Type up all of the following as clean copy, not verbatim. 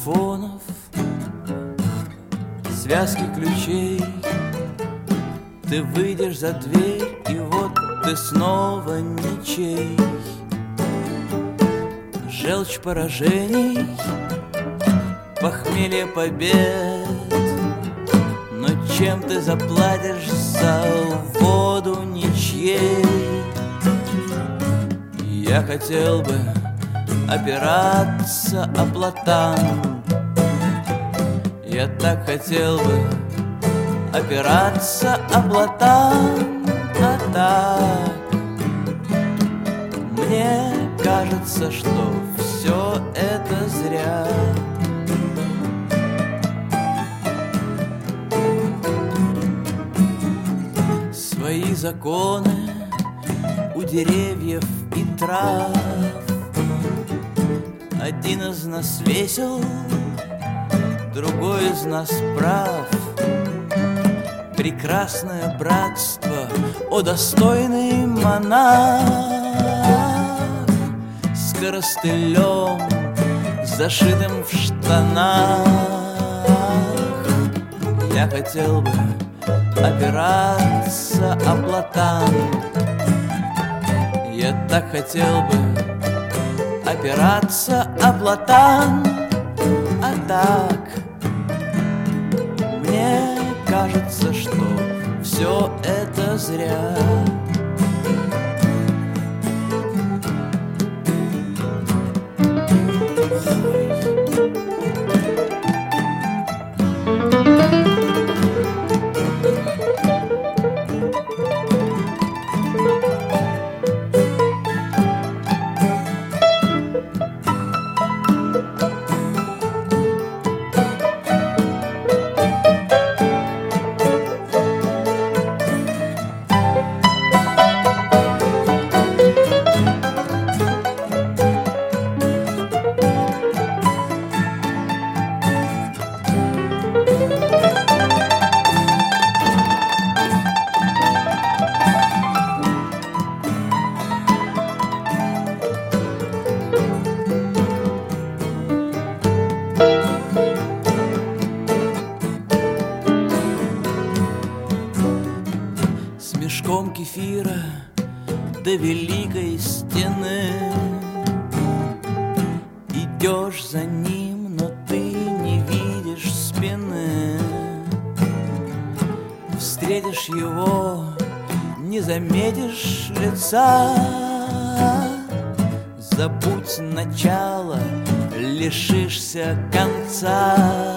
телефонов, связки ключей. Ты выйдешь за дверь, и вот ты снова ничей. Желчь поражений, похмелье побед. Но чем ты заплатишь за воду ничьей? Я хотел бы опираться о платан. Я так хотел бы опираться о платан. А так мне кажется, что все это зря. Свои законы у деревьев и трав. Один из нас весел, другой из нас прав. Прекрасное братство, о достойный монах, с коростылем, зашитым в штанах. Я хотел бы опираться о платан. Я так хотел бы опираться о платан. А так мне кажется, что все это зря. Мешком кефира до великой стены. Идешь за ним, но ты не видишь спины. Встретишь его, не заметишь лица. Забудь начало, лишишься конца.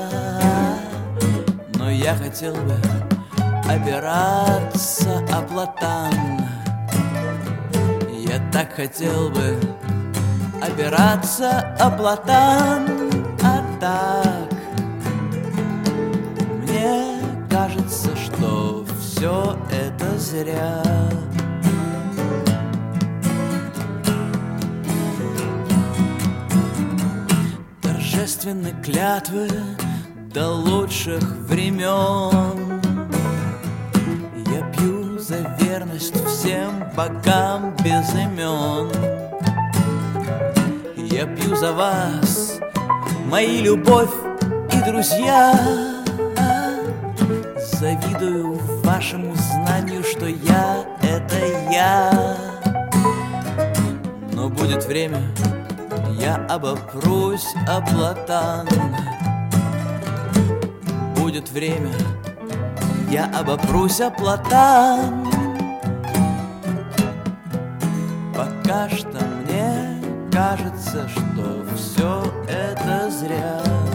Но я хотел бы опираться о платан. Я так хотел бы опираться о платан. А так мне кажется, что все это зря. Торжественны клятвы до лучших времен. Я пью за верность всем богам без имен. Я пью за вас, мои любовь и друзья. Завидую вашему знанию, что я — это я. Но будет время, я обопрусь о платан. Будет время, я обопрусь о платан. Пока что мне кажется, что все это зря.